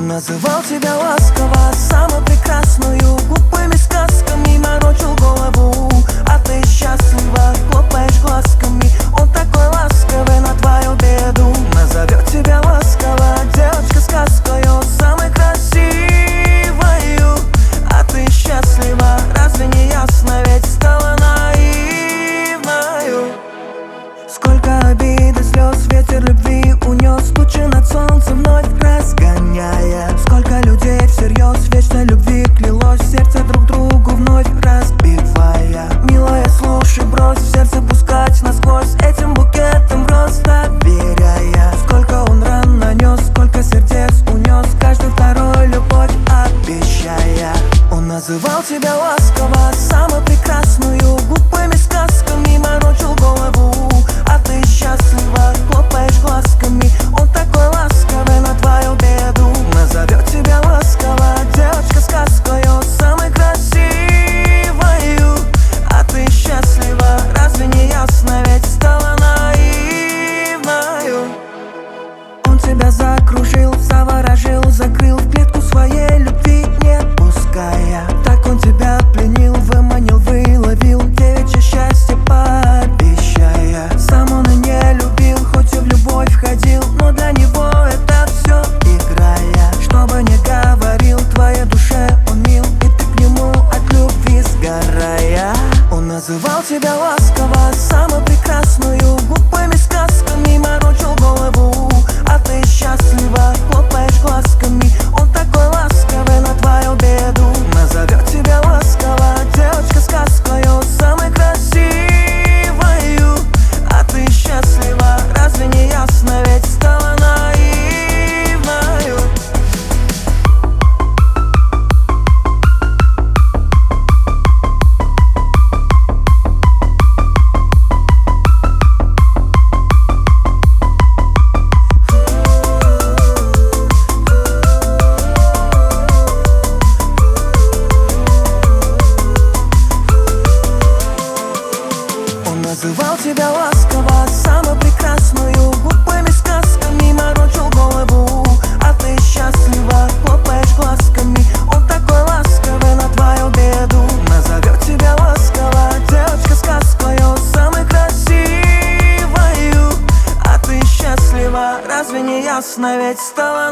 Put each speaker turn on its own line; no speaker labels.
Он называл тебя ласково, самую прекрасную, глупыми сказками морочил голову. А ты счастлива, хлопаешь глазками. Он такой ласковый на твою беду. Назовет тебя ласково, девочка сказкою, самой красивою. А ты счастлива, разве не ясно, ведь стала наивною. Сколько обид и слез ветер любви унес, тучи над солнцем вновь разгоняя. Сколько людей всерьез вечной любви клялось, сердце друг другу вновь разбивая. Милая, слушай, брось в сердце пускать насквозь этим букетом роз, доверяя. Сколько он ран нанес, сколько сердец унес, каждый второй любовь обещая. Он называл тебя ласково, самую прекрасную, глупыми сказками морочил голову. А ты счастлива, хлопаешь глазками. Он такой ласковый на твою беду. Назовет тебя ласково, девочка сказкою, самой красивою. А ты счастлива, разве не ясно, ведь стала наивною. Он тебя закружил, заворожил, закрыл в клетку своей любви не пуская. Так он тебя пленил, выманил, выловил, девичье счастье пообещая. Сам он и не любил, хоть и в любовь входил, но для него это все играя. Что бы ни говорил, твоей душе он мил, и ты к нему от любви сгорая. Он называл тебя ласково, самую прекрасную, глупыми сказками морочил голову. А ты счастлива, хлопаешь глазками. Он такой ласковый на твою беду. Назовет тебя ласково, девочка сказкою, самой красивою. А ты счастлива, разве не ясно, ведь стала наивною. Называл тебя ласково, самую прекрасную, глупыми сказками морочил голову. А ты счастлива, хлопаешь глазками. Он такой ласковый на твою беду. Назовет тебя ласково, девочка сказкою, самой красивою. А ты счастлива, разве не ясно, ведь стала